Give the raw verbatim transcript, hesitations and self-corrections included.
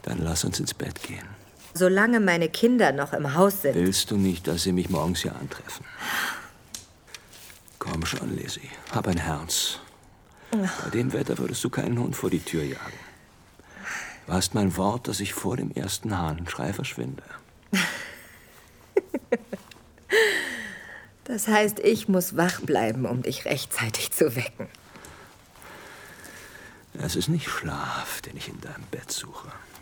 Dann lass uns ins Bett gehen. Solange meine Kinder noch im Haus sind. Willst du nicht, dass sie mich morgens hier antreffen? Komm schon, Lizzie. Hab ein Herz. Bei dem Wetter würdest du keinen Hund vor die Tür jagen. Du hast mein Wort, dass ich vor dem ersten Hahnenschrei verschwinde. Das heißt, ich muss wach bleiben, um dich rechtzeitig zu wecken. Es ist nicht Schlaf, den ich in deinem Bett suche.